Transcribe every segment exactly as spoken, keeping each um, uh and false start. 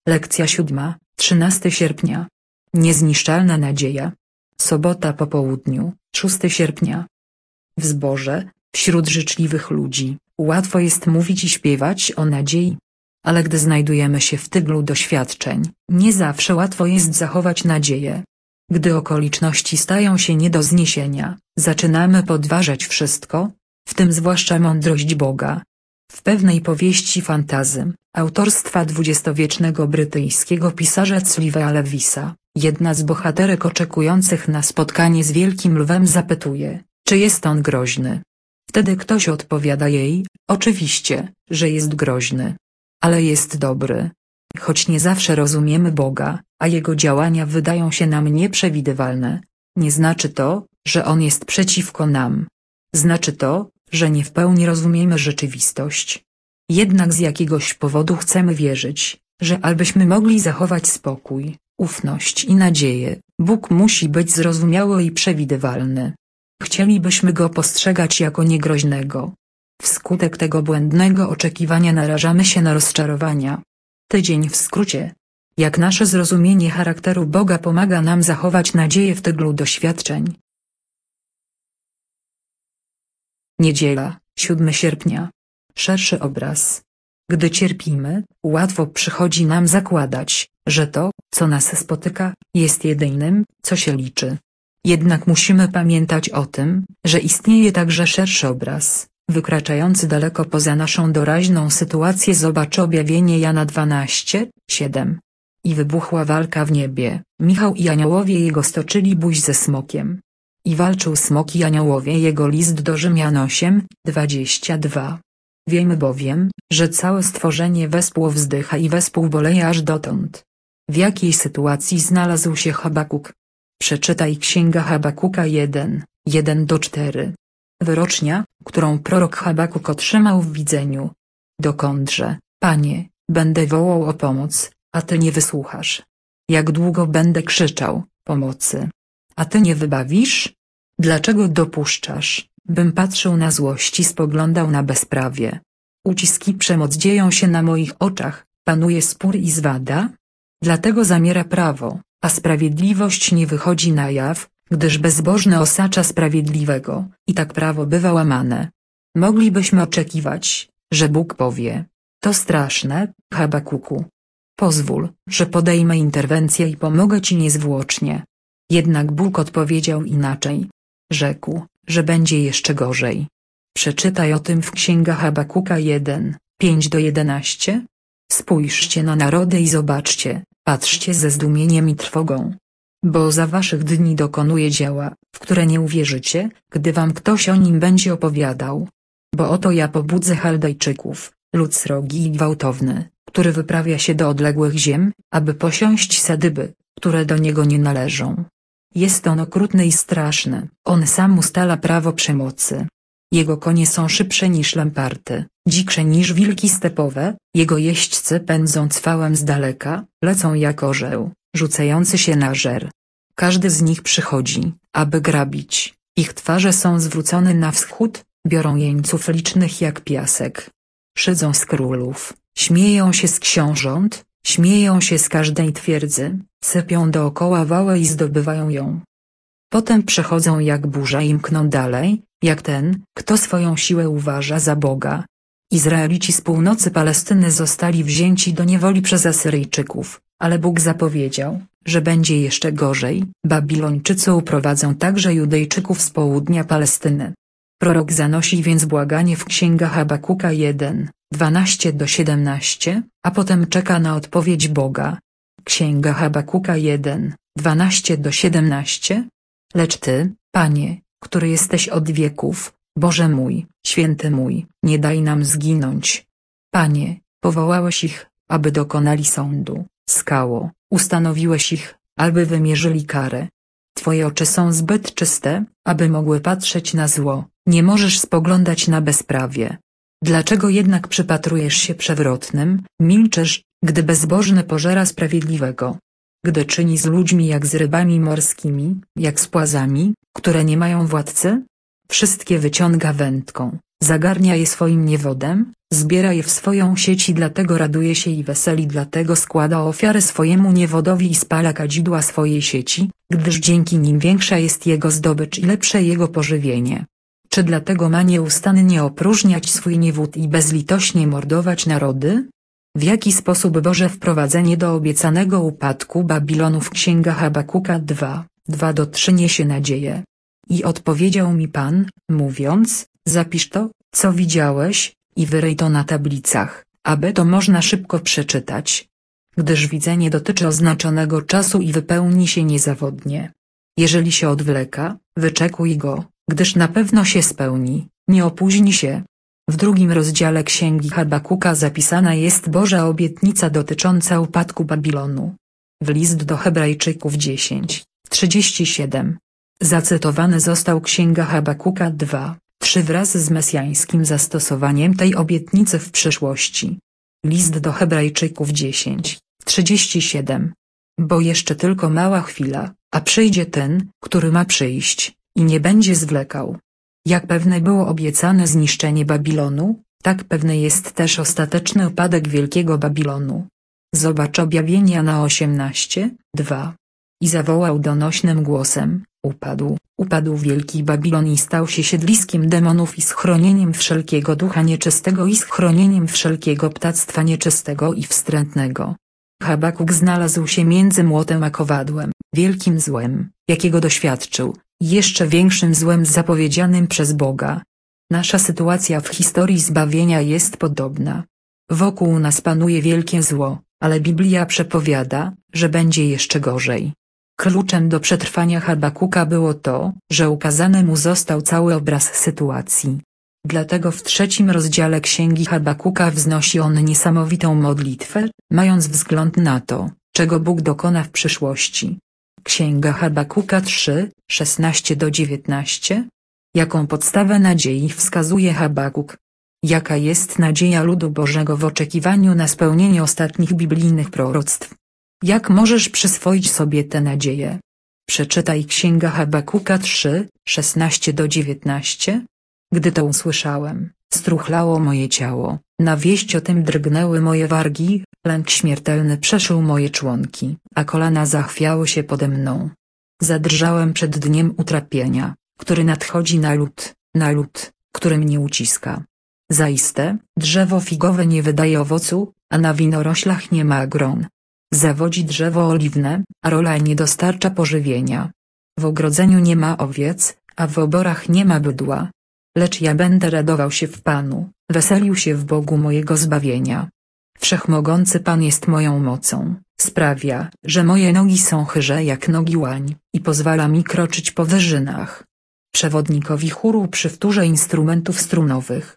Lekcja siódma, trzynastego sierpnia. Niezniszczalna nadzieja. Sobota po południu, szóstego sierpnia. W zborze, wśród życzliwych ludzi, łatwo jest mówić i śpiewać o nadziei. Ale gdy znajdujemy się w tyglu doświadczeń, nie zawsze łatwo jest zachować nadzieję. Gdy okoliczności stają się nie do zniesienia, zaczynamy podważać wszystko, w tym zwłaszcza mądrość Boga. W pewnej powieści fantasy, autorstwa dwudziestowiecznego brytyjskiego pisarza Clive'a Lewisa, jedna z bohaterek oczekujących na spotkanie z wielkim lwem zapytuje, czy jest on groźny. Wtedy ktoś odpowiada jej, oczywiście, że jest groźny. Ale jest dobry. Choć nie zawsze rozumiemy Boga, a Jego działania wydają się nam nieprzewidywalne, nie znaczy to, że On jest przeciwko nam. Znaczy to, że nie w pełni rozumiemy rzeczywistość. Jednak z jakiegoś powodu chcemy wierzyć, że abyśmy mogli zachować spokój, ufność i nadzieję, Bóg musi być zrozumiały i przewidywalny. Chcielibyśmy Go postrzegać jako niegroźnego. Wskutek tego błędnego oczekiwania narażamy się na rozczarowania. Tydzień w skrócie. Jak nasze zrozumienie charakteru Boga pomaga nam zachować nadzieję w tyglu doświadczeń. Niedziela, siódmego sierpnia. Szerszy obraz. Gdy cierpimy, łatwo przychodzi nam zakładać, że to, co nas spotyka, jest jedynym, co się liczy. Jednak musimy pamiętać o tym, że istnieje także szerszy obraz, wykraczający daleko poza naszą doraźną sytuację. Zobacz objawienie Jana dwanaście, siedem. I wybuchła walka w niebie, Michał i aniołowie jego stoczyli bój ze smokiem. I walczył smok i aniołowie jego. List do Rzymian osiem, dwadzieścia dwa. Wiemy bowiem, że całe stworzenie wespół wzdycha i wespół boleje aż dotąd. W jakiej sytuacji znalazł się Habakuk? Przeczytaj Księga Habakuka jeden, jeden do czterech. Wyrocznia, którą prorok Habakuk otrzymał w widzeniu. Dokądże, Panie, będę wołał o pomoc, a Ty nie wysłuchasz? Jak długo będę krzyczał, pomocy, a Ty nie wybawisz? Dlaczego dopuszczasz, bym patrzył na złość i spoglądał na bezprawie? Uciski i przemoc dzieją się na moich oczach, panuje spór i zwada. Dlatego zamiera prawo, a sprawiedliwość nie wychodzi na jaw, gdyż bezbożny osacza sprawiedliwego, i tak prawo bywa łamane. Moglibyśmy oczekiwać, że Bóg powie: to straszne, Habakuku. Pozwól, że podejmę interwencję i pomogę ci niezwłocznie. Jednak Bóg odpowiedział inaczej. Rzekł, że będzie jeszcze gorzej. Przeczytaj o tym w Księgach Habakuka jeden, pięć do jedenastu. Spójrzcie na narody i zobaczcie, patrzcie ze zdumieniem i trwogą. Bo za waszych dni dokonuje dzieła, w które nie uwierzycie, gdy wam ktoś o nim będzie opowiadał. Bo oto ja pobudzę Chaldejczyków, lud srogi i gwałtowny, który wyprawia się do odległych ziem, aby posiąść sadyby, które do niego nie należą. Jest on okrutny i straszny, on sam ustala prawo przemocy. Jego konie są szybsze niż lemparty, dziksze niż wilki stepowe, jego jeźdźcy pędzą cwałem z daleka, lecą jak orzeł, rzucający się na żer. Każdy z nich przychodzi, aby grabić, ich twarze są zwrócone na wschód, biorą jeńców licznych jak piasek. Szydzą z królów, śmieją się z książąt, śmieją się z każdej twierdzy, sypią dookoła wałę i zdobywają ją. Potem przechodzą jak burza i mkną dalej, jak ten, kto swoją siłę uważa za Boga. Izraelici z północy Palestyny zostali wzięci do niewoli przez Asyryjczyków, ale Bóg zapowiedział, że będzie jeszcze gorzej. Babilończycy uprowadzą także Judejczyków z południa Palestyny. Prorok zanosi więc błaganie w Księgach Habakuka jeden, dwanaście do siedemnastu, a potem czeka na odpowiedź Boga. Księga Habakuka jeden, dwanaście do siedemnastu. Lecz Ty, Panie, który jesteś od wieków, Boże mój, święty mój, nie daj nam zginąć. Panie, powołałeś ich, aby dokonali sądu, skało, ustanowiłeś ich, aby wymierzyli karę. Twoje oczy są zbyt czyste, aby mogły patrzeć na zło, nie możesz spoglądać na bezprawie. Dlaczego jednak przypatrujesz się przewrotnym, milczysz, gdy bezbożny pożera sprawiedliwego? Gdy czyni z ludźmi jak z rybami morskimi, jak z płazami, które nie mają władcy? Wszystkie wyciąga wędką, Zagarnia je swoim niewodem, zbiera je w swoją sieć i dlatego raduje się i weseli, dlatego składa ofiary swojemu niewodowi i spala kadzidła swojej sieci, gdyż dzięki nim większa jest jego zdobycz i lepsze jego pożywienie. Czy dlatego ma nieustannie opróżniać swój niewód i bezlitośnie mordować narody? W jaki sposób Boże wprowadzenie do obiecanego upadku Babilonu w księgach Habakuka dwa, dwa do trzy niesie nadzieję? I odpowiedział mi Pan, mówiąc, zapisz to, co widziałeś, i wyryj to na tablicach, aby to można szybko przeczytać. Gdyż widzenie dotyczy oznaczonego czasu i wypełni się niezawodnie. Jeżeli się odwleka, wyczekuj go, gdyż na pewno się spełni, nie opóźni się. W drugim rozdziale księgi Habakuka zapisana jest Boża obietnica dotycząca upadku Babilonu. W list do Hebrajczyków dziesięć, trzydzieści siedem. Zacytowany został księga Habakuka dwa, trzy wraz z mesjańskim zastosowaniem tej obietnicy w przyszłości. List do Hebrajczyków dziesięć, trzydzieści siedem. Bo jeszcze tylko mała chwila, a przyjdzie ten, który ma przyjść, i nie będzie zwlekał. Jak pewne było obiecane zniszczenie Babilonu, tak pewny jest też ostateczny upadek Wielkiego Babilonu. Zobacz objawienie Jana osiemnaście, dwa. I zawołał donośnym głosem, upadł, upadł Wielki Babilon i stał się siedliskiem demonów i schronieniem wszelkiego ducha nieczystego i schronieniem wszelkiego ptactwa nieczystego i wstrętnego. Habakuk znalazł się między młotem a kowadłem, wielkim złem, jakiego doświadczył, i jeszcze większym złem zapowiedzianym przez Boga. Nasza sytuacja w historii zbawienia jest podobna. Wokół nas panuje wielkie zło, ale Biblia przepowiada, że będzie jeszcze gorzej. Kluczem do przetrwania Habakuka było to, że ukazany mu został cały obraz sytuacji. Dlatego w trzecim rozdziale księgi Habakuka wznosi on niesamowitą modlitwę, mając wzgląd na to, czego Bóg dokona w przyszłości. Księga Habakuka trzy, szesnaście do dziewiętnaście. Jaką podstawę nadziei wskazuje Habakuk? Jaka jest nadzieja ludu Bożego w oczekiwaniu na spełnienie ostatnich biblijnych proroctw? Jak możesz przyswoić sobie tę nadzieję? Przeczytaj księga Habakuka trzy, szesnaście do dziewiętnaście. Gdy to usłyszałem, struchlało moje ciało, na wieść o tym drgnęły moje wargi, lęk śmiertelny przeszył moje członki, a kolana zachwiały się pode mną. Zadrżałem przed dniem utrapienia, który nadchodzi na lud, na lud, który mnie uciska. Zaiste, drzewo figowe nie wydaje owocu, a na winoroślach nie ma gron. Zawodzi drzewo oliwne, a rola nie dostarcza pożywienia. W ogrodzeniu nie ma owiec, a w oborach nie ma bydła. Lecz ja będę radował się w Panu, weselił się w Bogu mojego zbawienia. Wszechmogący Pan jest moją mocą, sprawia, że moje nogi są chyże jak nogi łań, i pozwala mi kroczyć po wyżynach. Przewodnikowi chóru przy wtórze instrumentów strunowych.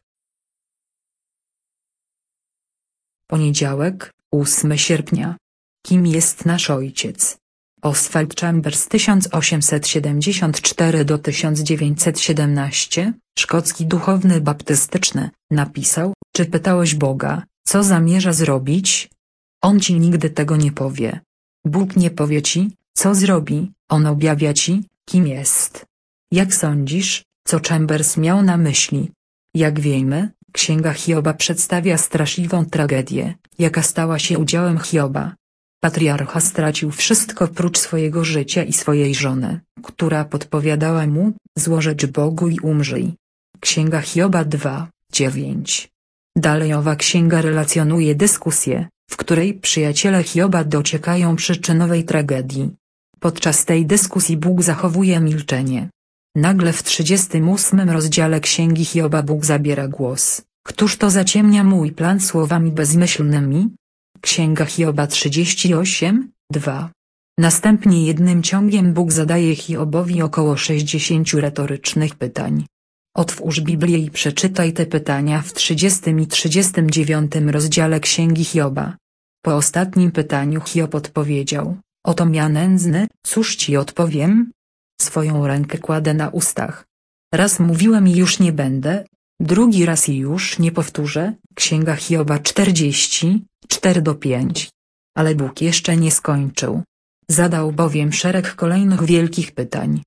Poniedziałek, ósmego sierpnia. Kim jest nasz Ojciec? Oswald Chambers tysiąc osiemset siedemdziesiąt cztery do tysiąc dziewięćset siedemnaście, szkocki duchowny baptystyczny, napisał, czy pytałeś Boga, co zamierza zrobić? On ci nigdy tego nie powie. Bóg nie powie ci, co zrobi, on objawia ci, kim jest. Jak sądzisz, co Chambers miał na myśli? Jak wiemy, księga Hioba przedstawia straszliwą tragedię, jaka stała się udziałem Hioba. Patriarcha stracił wszystko prócz swojego życia i swojej żony, która podpowiadała mu, złożyć Bogu i umrzyj. Księga Hioba dwa, dziewięć. Dalej owa księga relacjonuje dyskusję, w której przyjaciele Hioba dociekają przyczynowej tragedii. Podczas tej dyskusji Bóg zachowuje milczenie. Nagle w trzydziestym ósmym rozdziale księgi Hioba Bóg zabiera głos. Któż to zaciemnia mój plan słowami bezmyślnymi? Księga Hioba trzydzieści osiem, dwa. Następnie jednym ciągiem Bóg zadaje Hiobowi około sześćdziesięciu retorycznych pytań. Otwórz Biblię i przeczytaj te pytania w trzydziestym i trzydziestym dziewiątym rozdziale księgi Hioba. Po ostatnim pytaniu Hiob odpowiedział, oto ja nędzny, cóż ci odpowiem? Swoją rękę kładę na ustach. Raz mówiłem i już nie będę, drugi raz i już nie powtórzę. Księga Hioba czterdzieści, cztery do pięciu. Ale Bóg jeszcze nie skończył. Zadał bowiem szereg kolejnych wielkich pytań.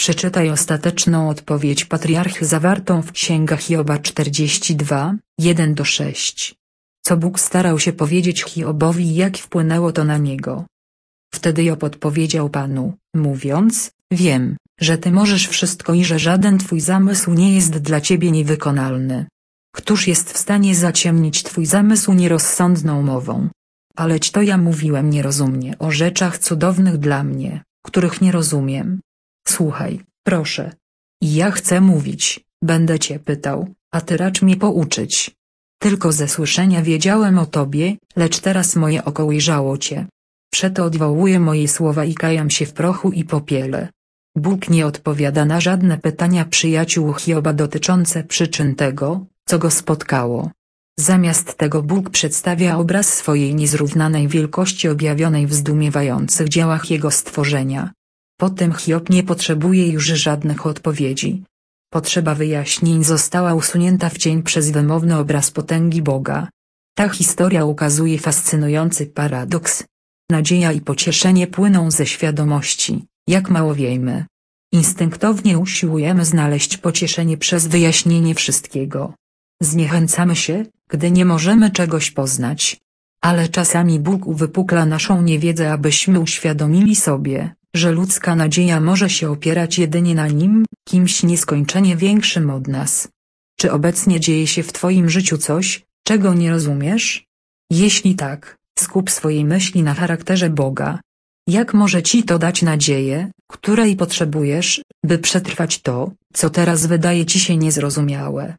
Przeczytaj ostateczną odpowiedź patriarchy zawartą w księgach Hioba czterdzieści dwa, jeden do sześciu. Co Bóg starał się powiedzieć Hiobowi i jak wpłynęło to na niego. Wtedy Job odpowiedział Panu, mówiąc, wiem, że Ty możesz wszystko i że żaden Twój zamysł nie jest dla Ciebie niewykonalny. Któż jest w stanie zaciemnić Twój zamysł nierozsądną mową? Aleć to ja mówiłem nierozumnie o rzeczach cudownych dla mnie, których nie rozumiem. Słuchaj, proszę. I ja chcę mówić, będę Cię pytał, a Ty racz mnie pouczyć. Tylko ze słyszenia wiedziałem o Tobie, lecz teraz moje oko ujrzało Cię. Przeto odwołuję moje słowa i kajam się w prochu i popiele. Bóg nie odpowiada na żadne pytania przyjaciół Hioba dotyczące przyczyn tego, co go spotkało. Zamiast tego Bóg przedstawia obraz swojej niezrównanej wielkości objawionej w zdumiewających dziełach Jego stworzenia. Potem Hiob nie potrzebuje już żadnych odpowiedzi. Potrzeba wyjaśnień została usunięta w cień przez wymowny obraz potęgi Boga. Ta historia ukazuje fascynujący paradoks. Nadzieja i pocieszenie płyną ze świadomości, jak mało wiemy. Instynktownie usiłujemy znaleźć pocieszenie przez wyjaśnienie wszystkiego. Zniechęcamy się, gdy nie możemy czegoś poznać. Ale czasami Bóg uwypukla naszą niewiedzę, abyśmy uświadomili sobie, że ludzka nadzieja może się opierać jedynie na Nim, kimś nieskończenie większym od nas. Czy obecnie dzieje się w Twoim życiu coś, czego nie rozumiesz? Jeśli tak, skup swoje myśli na charakterze Boga. Jak może Ci to dać nadzieję, której potrzebujesz, by przetrwać to, co teraz wydaje Ci się niezrozumiałe?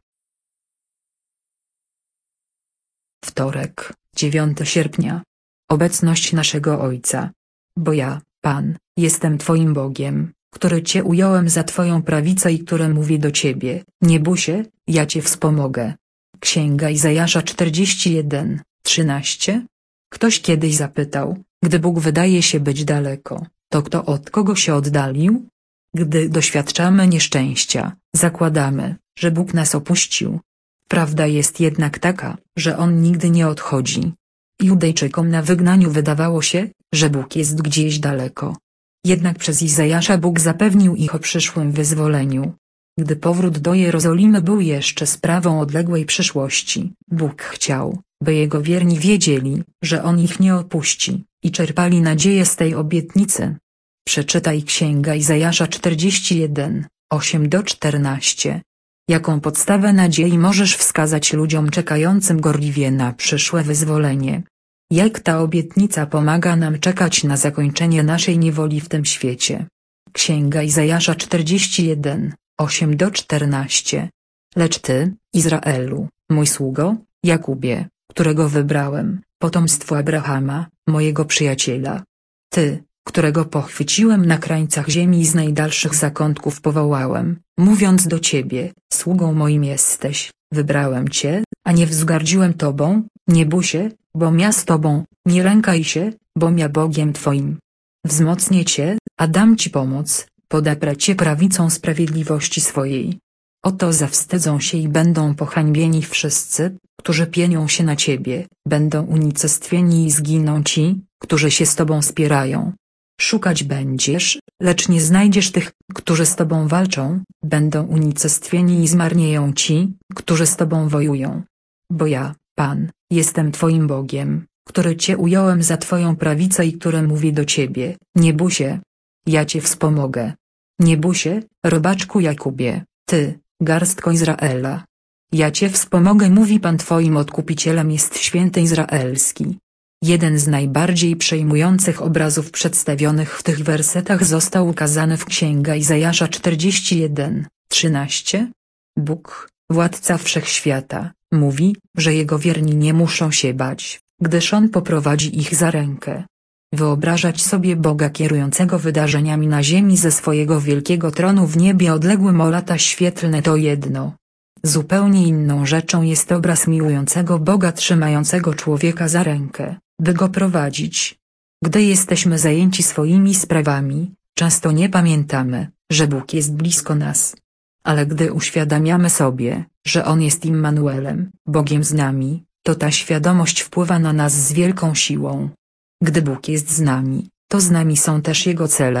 Wtorek, dziewiątego sierpnia. Obecność naszego Ojca. Bo ja, Pan, jestem Twoim Bogiem, który Cię ująłem za Twoją prawicę i który mówi do Ciebie, nie bój się, ja Cię wspomogę. Księga Izajasza czterdzieści jeden, trzynaście. Ktoś kiedyś zapytał, gdy Bóg wydaje się być daleko, to kto od kogo się oddalił? Gdy doświadczamy nieszczęścia, zakładamy, że Bóg nas opuścił. Prawda jest jednak taka, że On nigdy nie odchodzi. Judejczykom na wygnaniu wydawało się, że Bóg jest gdzieś daleko. Jednak przez Izajasza Bóg zapewnił ich o przyszłym wyzwoleniu. Gdy powrót do Jerozolimy był jeszcze sprawą odległej przyszłości, Bóg chciał, by Jego wierni wiedzieli, że On ich nie opuści, i czerpali nadzieję z tej obietnicy. Przeczytaj Księga Izajasza czterdzieści jeden, osiem do czternastu. Jaką podstawę nadziei możesz wskazać ludziom czekającym gorliwie na przyszłe wyzwolenie? Jak ta obietnica pomaga nam czekać na zakończenie naszej niewoli w tym świecie? Księga Izajasza czterdzieści jeden, osiem do czternastu. Lecz Ty, Izraelu, mój sługo, Jakubie, którego wybrałem, potomstwo Abrahama, mojego przyjaciela. Ty, którego pochwyciłem na krańcach ziemi i z najdalszych zakątków powołałem, mówiąc do Ciebie, sługą moim jesteś, wybrałem Cię, a nie wzgardziłem Tobą, nie bój się, bom ja z Tobą, nie lękaj się, bom ja Bogiem Twoim. Wzmocnię Cię, a dam Ci pomoc, podeprę Cię prawicą sprawiedliwości swojej. Oto zawstydzą się i będą pohańbieni wszyscy, którzy pienią się na Ciebie, będą unicestwieni i zginą ci, którzy się z Tobą spierają. Szukać będziesz, lecz nie znajdziesz tych, którzy z Tobą walczą, będą unicestwieni i zmarnieją ci, którzy z Tobą wojują. Bo ja, Pan, jestem Twoim Bogiem, który Cię ująłem za Twoją prawicę i który mówi do Ciebie, nie bój się. Ja Cię wspomogę. Nie bój się, robaczku Jakubie, Ty, garstko Izraela. Ja Cię wspomogę, mówi Pan Twoim Odkupicielem jest Święty Izraelski. Jeden z najbardziej przejmujących obrazów przedstawionych w tych wersetach został ukazany w Księga Izajasza czterdzieści jeden, trzynaście. Bóg, Władca Wszechświata, mówi, że Jego wierni nie muszą się bać, gdyż On poprowadzi ich za rękę. Wyobrażać sobie Boga kierującego wydarzeniami na ziemi ze swojego wielkiego tronu w niebie odległym o lata świetlne to jedno. Zupełnie inną rzeczą jest obraz miłującego Boga trzymającego człowieka za rękę, by go prowadzić. Gdy jesteśmy zajęci swoimi sprawami, często nie pamiętamy, że Bóg jest blisko nas. Ale gdy uświadamiamy sobie, że On jest Immanuelem, Bogiem z nami, to ta świadomość wpływa na nas z wielką siłą. Gdy Bóg jest z nami, to z nami są też Jego cele.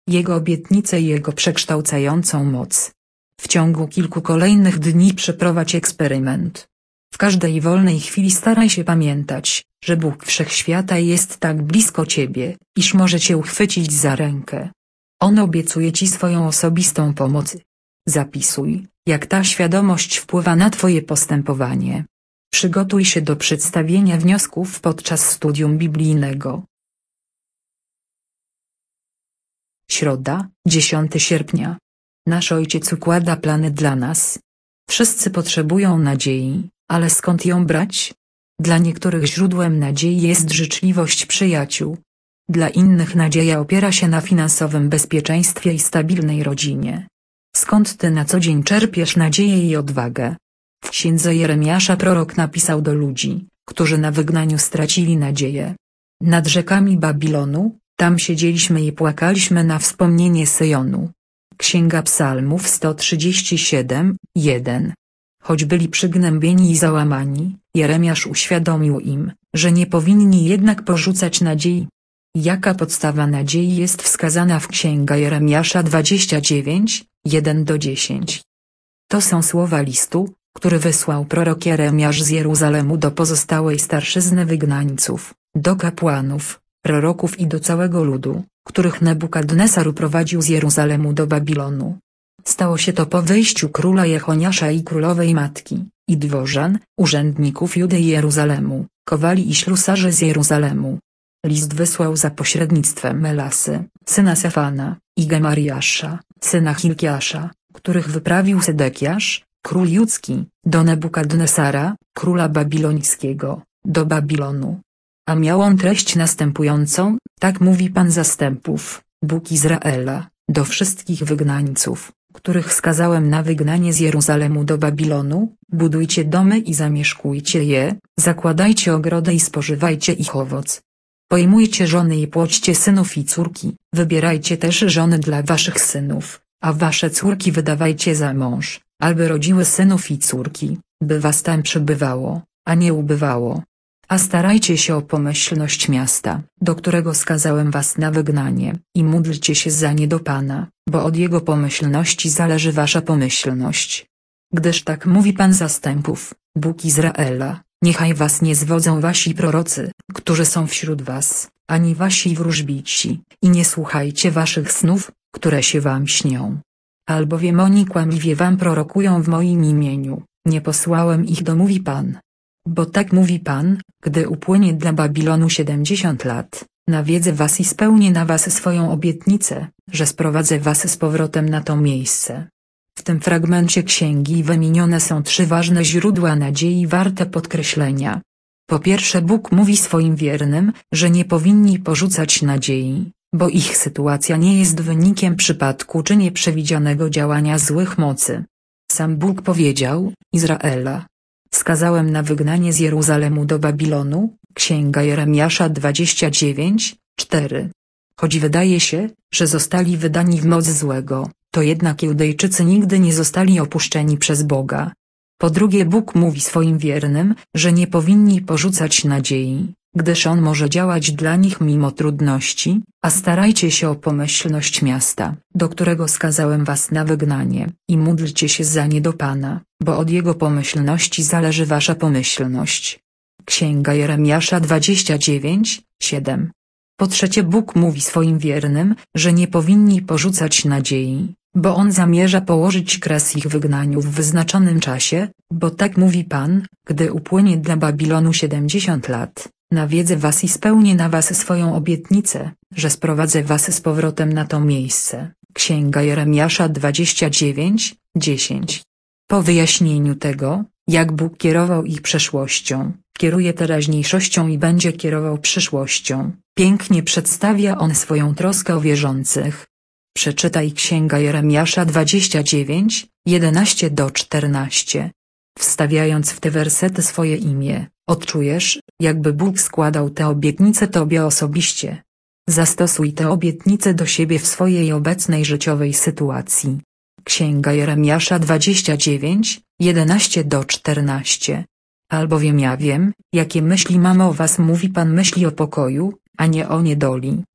Jego obietnice i Jego przekształcającą moc. W ciągu kilku kolejnych dni przeprowadź eksperyment. W każdej wolnej chwili staraj się pamiętać, że Bóg Wszechświata jest tak blisko ciebie, iż może cię uchwycić za rękę. On obiecuje ci swoją osobistą pomoc. Zapisuj, jak ta świadomość wpływa na twoje postępowanie. Przygotuj się do przedstawienia wniosków podczas studium biblijnego. Środa, dziesiątego sierpnia. Nasz Ojciec układa plany dla nas. Wszyscy potrzebują nadziei, ale skąd ją brać? Dla niektórych źródłem nadziei jest życzliwość przyjaciół. Dla innych nadzieja opiera się na finansowym bezpieczeństwie i stabilnej rodzinie. Skąd ty na co dzień czerpiesz nadzieję i odwagę? W księdze Jeremiasza prorok napisał do ludzi, którzy na wygnaniu stracili nadzieję. Nad rzekami Babilonu, tam siedzieliśmy i płakaliśmy na wspomnienie Syjonu. Księga Psalmów sto trzydzieści siedem, jeden. Choć byli przygnębieni i załamani, Jeremiasz uświadomił im, że nie powinni jednak porzucać nadziei. Jaka podstawa nadziei jest wskazana w Księga Jeremiasza dwadzieścia dziewięć, jeden do dziesięciu. To są słowa listu, który wysłał prorok Jeremiasz z Jeruzalemu do pozostałej starszyzny wygnańców, do kapłanów, proroków i do całego ludu, których Nebukadnesar uprowadził z Jeruzalemu do Babilonu. Stało się to po wyjściu króla Jechoniasza i królowej matki, i dworzan, urzędników Judy i Jeruzalemu, kowali i ślusarzy z Jeruzalemu. List wysłał za pośrednictwem Melasy, syna Safana, i Gemariasza, syna Hilkiasza, których wyprawił Sedekiasz, król judzki, do Nebukadnesara, króla babilońskiego, do Babilonu. A miał on treść następującą: tak mówi Pan zastępów, Bóg Izraela, do wszystkich wygnańców, których skazałem na wygnanie z Jeruzalemu do Babilonu: budujcie domy i zamieszkujcie je, zakładajcie ogrody i spożywajcie ich owoc. Pojmujcie żony i płodźcie synów i córki, wybierajcie też żony dla waszych synów, a wasze córki wydawajcie za mąż, aby rodziły synów i córki, by was tam przybywało, a nie ubywało. A starajcie się o pomyślność miasta, do którego skazałem was na wygnanie, i módlcie się za nie do Pana, bo od Jego pomyślności zależy wasza pomyślność. Gdyż tak mówi Pan zastępów, Bóg Izraela: niechaj was nie zwodzą wasi prorocy, którzy są wśród was, ani wasi wróżbici, i nie słuchajcie waszych snów, które się wam śnią. Albowiem oni kłamliwie wam prorokują w moim imieniu, nie posłałem ich, domówi Pan. Bo tak mówi Pan, gdy upłynie dla Babilonu siedemdziesiąt lat, nawiedzę was i spełnię na was swoją obietnicę, że sprowadzę was z powrotem na to miejsce. W tym fragmencie księgi wymienione są trzy ważne źródła nadziei warte podkreślenia. Po pierwsze, Bóg mówi swoim wiernym, że nie powinni porzucać nadziei, bo ich sytuacja nie jest wynikiem przypadku czy nieprzewidzianego działania złych mocy. Sam Bóg powiedział: Izraela skazałem na wygnanie z Jeruzalemu do Babilonu, Księga Jeremiasza dwadzieścia dziewięć, cztery. Choć wydaje się, że zostali wydani w moc złego, to jednak Judejczycy nigdy nie zostali opuszczeni przez Boga. Po drugie, Bóg mówi swoim wiernym, że nie powinni porzucać nadziei, gdyż On może działać dla nich mimo trudności, a starajcie się o pomyślność miasta, do którego skazałem was na wygnanie, i módlcie się za nie do Pana, bo od Jego pomyślności zależy wasza pomyślność. Księga Jeremiasza dwadzieścia dziewięć, siedem. Po trzecie, Bóg mówi swoim wiernym, że nie powinni porzucać nadziei, bo On zamierza położyć kres ich wygnaniu w wyznaczonym czasie, bo tak mówi Pan, gdy upłynie dla Babilonu siedemdziesiąt lat, nawiedzę was i spełnię na was swoją obietnicę, że sprowadzę was z powrotem na to miejsce. Księga Jeremiasza dwadzieścia dziewięć, dziesięć. Po wyjaśnieniu tego, jak Bóg kierował ich przeszłością, kieruje teraźniejszością i będzie kierował przyszłością, pięknie przedstawia On swoją troskę o wierzących. Przeczytaj Księga Jeremiasza dwadzieścia dziewięć, jedenaście do czternastu. Wstawiając w te wersety swoje imię, odczujesz, jakby Bóg składał te obietnice tobie osobiście. Zastosuj te obietnice do siebie w swojej obecnej życiowej sytuacji. Księga Jeremiasza dwadzieścia dziewięć, jedenaście do czternastu. Albowiem ja wiem, jakie myśli mam o was, mówi Pan, myśli o pokoju, a nie o niedoli,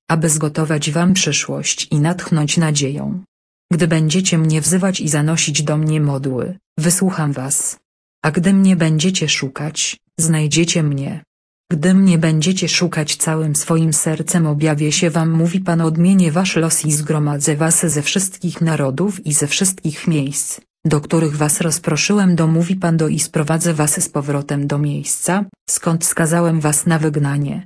aby zgotować wam przyszłość i natchnąć nadzieją. Gdy będziecie mnie wzywać i zanosić do mnie modły, wysłucham was. A gdy mnie będziecie szukać, znajdziecie mnie. Gdy mnie będziecie szukać całym swoim sercem, objawię się wam, mówi Pan, odmienię wasz los i zgromadzę was ze wszystkich narodów i ze wszystkich miejsc, do których was rozproszyłem, do mówi Pan, do i sprowadzę was z powrotem do miejsca, skąd skazałem was na wygnanie.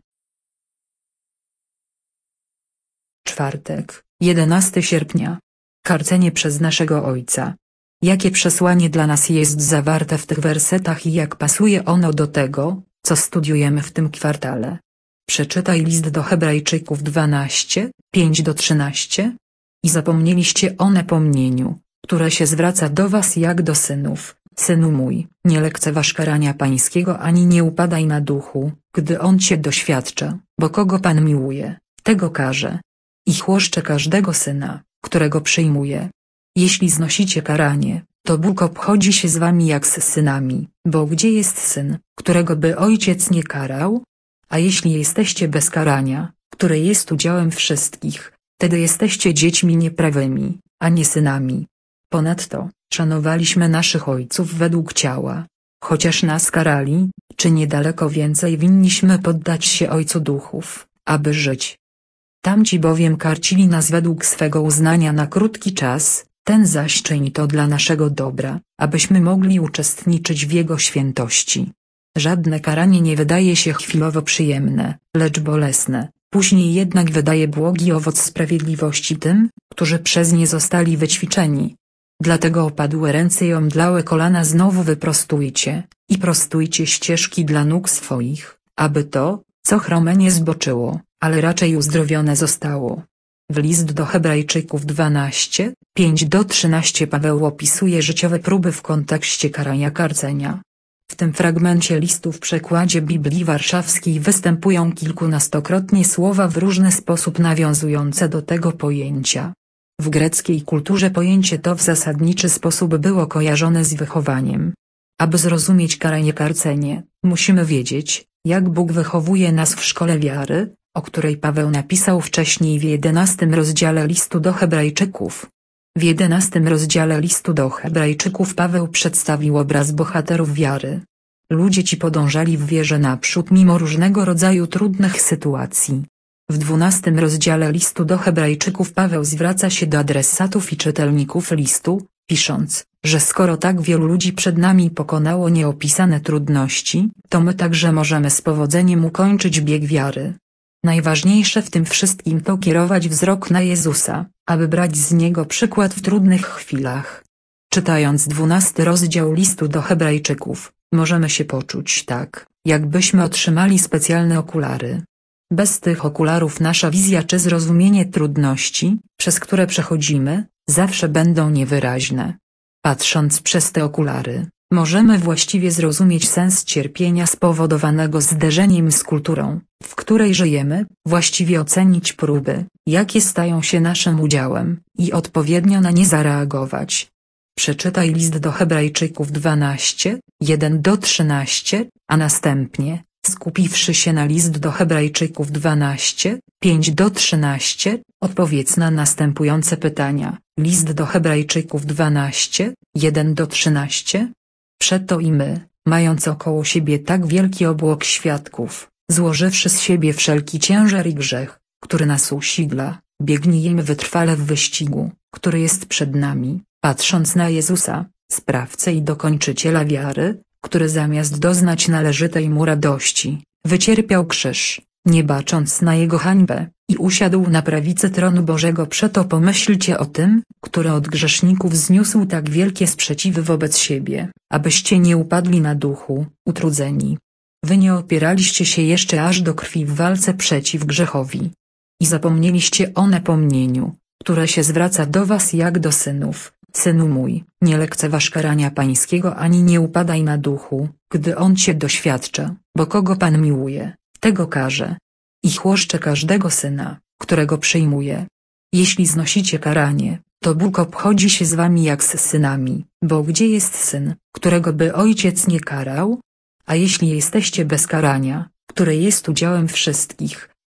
Czwartek, jedenastego sierpnia. Karcenie przez naszego Ojca. Jakie przesłanie dla nas jest zawarte w tych wersetach i jak pasuje ono do tego, co studiujemy w tym kwartale? Przeczytaj list do Hebrajczyków dwanaście, pięć do trzynastu. I zapomnieliście o napomnieniu, które się zwraca do was jak do synów. Synu mój, nie lekceważ karania Pańskiego ani nie upadaj na duchu, gdy On cię doświadcza, bo kogo Pan miłuje, tego karze. I chłoszcze każdego syna, którego przyjmuje. Jeśli znosicie karanie, to Bóg obchodzi się z wami jak z synami, bo gdzie jest syn, którego by ojciec nie karał? A jeśli jesteście bez karania, które jest udziałem wszystkich, wtedy jesteście dziećmi nieprawymi, a nie synami. Ponadto, szanowaliśmy naszych ojców według ciała. Chociaż nas karali, czy niedaleko więcej winniśmy poddać się Ojcu duchów, aby żyć. Tamci bowiem karcili nas według swego uznania na krótki czas, ten zaś czyni to dla naszego dobra, abyśmy mogli uczestniczyć w Jego świętości. Żadne karanie nie wydaje się chwilowo przyjemne, lecz bolesne, później jednak wydaje błogi owoc sprawiedliwości tym, którzy przez nie zostali wyćwiczeni. Dlatego opadłe ręce i omdlałe kolana znowu wyprostujcie, i prostujcie ścieżki dla nóg swoich, aby to, co chrome nie zboczyło, ale raczej uzdrowione zostało. W list do Hebrajczyków dwanaście, pięć do trzynastu Paweł opisuje życiowe próby w kontekście karania karcenia. W tym fragmencie listu w przekładzie Biblii Warszawskiej występują kilkunastokrotnie słowa w różny sposób nawiązujące do tego pojęcia. W greckiej kulturze pojęcie to w zasadniczy sposób było kojarzone z wychowaniem. Aby zrozumieć karanie karcenie, musimy wiedzieć, jak Bóg wychowuje nas w szkole wiary, o której Paweł napisał wcześniej w jedenastym rozdziale listu do Hebrajczyków. W jedenastym rozdziale listu do Hebrajczyków Paweł przedstawił obraz bohaterów wiary. Ludzie ci podążali w wierze naprzód mimo różnego rodzaju trudnych sytuacji. W dwunastym rozdziale listu do Hebrajczyków Paweł zwraca się do adresatów i czytelników listu, pisząc, że skoro tak wielu ludzi przed nami pokonało nieopisane trudności, to my także możemy z powodzeniem ukończyć bieg wiary. Najważniejsze w tym wszystkim to kierować wzrok na Jezusa, aby brać z Niego przykład w trudnych chwilach. Czytając dwunasty rozdział listu do Hebrajczyków, możemy się poczuć tak, jakbyśmy otrzymali specjalne okulary. Bez tych okularów nasza wizja czy zrozumienie trudności, przez które przechodzimy, zawsze będą niewyraźne. Patrząc przez te okulary, możemy właściwie zrozumieć sens cierpienia spowodowanego zderzeniem z kulturą, w której żyjemy, właściwie ocenić próby, jakie stają się naszym udziałem, i odpowiednio na nie zareagować. Przeczytaj list do Hebrajczyków dwanaście, jeden do trzynastu, a następnie, skupiwszy się na list do Hebrajczyków dwanaście, pięć do trzynastu, odpowiedz na następujące pytania. List do Hebrajczyków dwanaście, jeden do trzynastu. Przeto i my, mając około siebie tak wielki obłok świadków, złożywszy z siebie wszelki ciężar i grzech, który nas usidla, biegnijmy wytrwale w wyścigu, który jest przed nami, patrząc na Jezusa, sprawcę i dokończyciela wiary, który zamiast doznać należytej mu radości, wycierpiał krzyż, nie bacząc na jego hańbę, i usiadł na prawicy tronu Bożego. Przeto pomyślcie o tym, który od grzeszników zniósł tak wielkie sprzeciwy wobec siebie, abyście nie upadli na duchu, utrudzeni. Wy nie opieraliście się jeszcze aż do krwi w walce przeciw grzechowi. I zapomnieliście o napomnieniu, które się zwraca do was jak do synów. Synu mój, nie lekceważ karania Pańskiego ani nie upadaj na duchu, gdy On cię doświadcza, bo kogo Pan miłuje, tego karze. I chłoszcze każdego syna, którego przyjmuje. Jeśli znosicie karanie, to Bóg obchodzi się z wami jak z synami, bo gdzie jest syn, którego by ojciec nie karał? A jeśli jesteście bez karania, które jest udziałem wszystkich,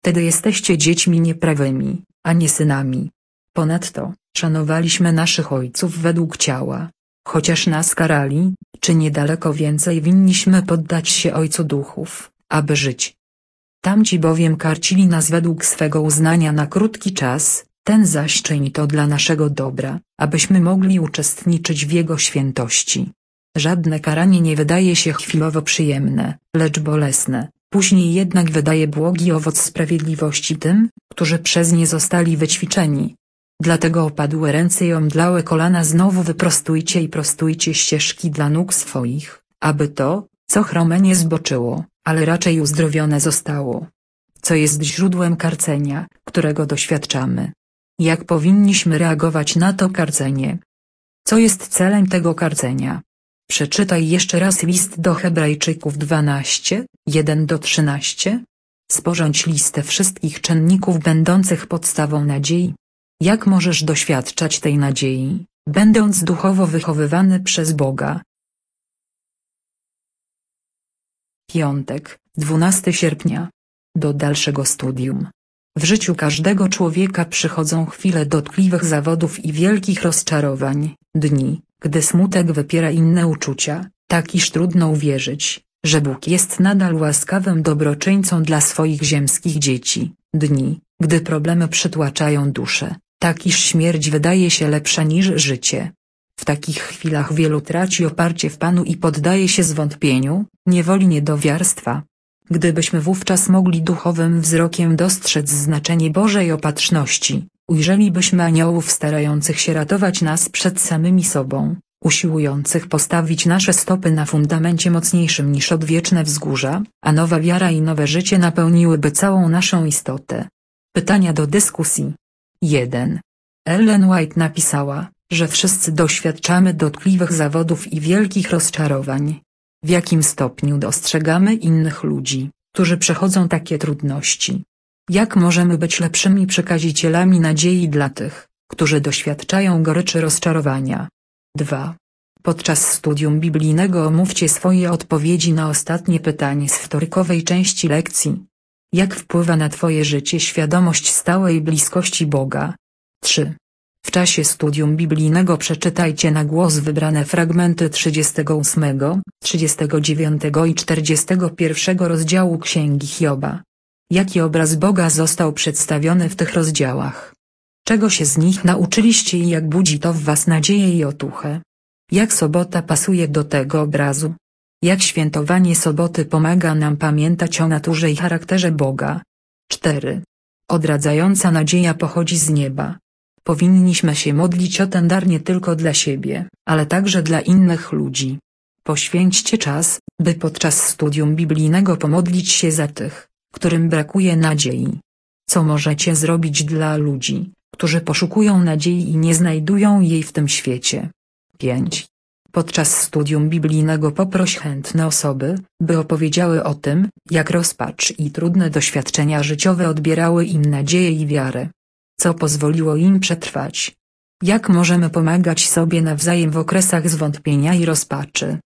Wtedy jesteście dziećmi nieprawymi, a nie synami. Ponadto, szanowaliśmy naszych ojców według ciała. Chociaż nas karali, czy niedaleko więcej winniśmy poddać się Ojcu Duchów, aby żyć. Tamci bowiem karcili nas według swego uznania na krótki czas, ten zaś czyni to dla naszego dobra, abyśmy mogli uczestniczyć w Jego świętości. Żadne karanie nie wydaje się chwilowo przyjemne, lecz bolesne, później jednak wydaje błogi owoc sprawiedliwości tym, którzy przez nie zostali wyćwiczeni. Dlatego opadłe ręce i omdlałe kolana znowu wyprostujcie i prostujcie ścieżki dla nóg swoich, aby to, co chrome nie zboczyło, ale raczej uzdrowione zostało. Co jest źródłem karcenia, którego doświadczamy? Jak powinniśmy reagować na to karcenie? Co jest celem tego karcenia? Przeczytaj jeszcze raz list do Hebrajczyków dwanaście, jeden do trzynastu. Sporządź listę wszystkich czynników będących podstawą nadziei. Jak możesz doświadczać tej nadziei, będąc duchowo wychowywany przez Boga? Piątek, dwunastego sierpnia. Do dalszego studium. W życiu każdego człowieka przychodzą chwile dotkliwych zawodów i wielkich rozczarowań, dni, gdy smutek wypiera inne uczucia, tak iż trudno uwierzyć, że Bóg jest nadal łaskawym dobroczyńcą dla swoich ziemskich dzieci, dni, gdy problemy przytłaczają duszę, tak iż śmierć wydaje się lepsza niż życie. W takich chwilach wielu traci oparcie w Panu i poddaje się zwątpieniu, niewoli niedowiarstwa. Gdybyśmy wówczas mogli duchowym wzrokiem dostrzec znaczenie Bożej opatrzności, ujrzelibyśmy aniołów starających się ratować nas przed samymi sobą, usiłujących postawić nasze stopy na fundamencie mocniejszym niż odwieczne wzgórza, a nowa wiara i nowe życie napełniłyby całą naszą istotę. Pytania do dyskusji. jeden. Ellen White napisała, że wszyscy doświadczamy dotkliwych zawodów i wielkich rozczarowań. W jakim stopniu dostrzegamy innych ludzi, którzy przechodzą takie trudności? Jak możemy być lepszymi przekazicielami nadziei dla tych, którzy doświadczają goryczy rozczarowania? dwa. Podczas studium biblijnego omówcie swoje odpowiedzi na ostatnie pytanie z wtorkowej części lekcji. Jak wpływa na Twoje życie świadomość stałej bliskości Boga? trzy. W czasie studium biblijnego przeczytajcie na głos wybrane fragmenty trzydziestego ósmego, trzydziestego dziewiątego i czterdziestego pierwszego rozdziału Księgi Hioba. Jaki obraz Boga został przedstawiony w tych rozdziałach? Czego się z nich nauczyliście i jak budzi to w Was nadzieję i otuchę? Jak sobota pasuje do tego obrazu? Jak świętowanie soboty pomaga nam pamiętać o naturze i charakterze Boga? cztery. Odradzająca nadzieja pochodzi z nieba. Powinniśmy się modlić o ten dar nie tylko dla siebie, ale także dla innych ludzi. Poświęćcie czas, by podczas studium biblijnego pomodlić się za tych, którym brakuje nadziei. Co możecie zrobić dla ludzi, którzy poszukują nadziei i nie znajdują jej w tym świecie? pięć. Podczas studium biblijnego poproś chętne osoby, by opowiedziały o tym, jak rozpacz i trudne doświadczenia życiowe odbierały im nadzieję i wiarę. Co pozwoliło im przetrwać? Jak możemy pomagać sobie nawzajem w okresach zwątpienia i rozpaczy?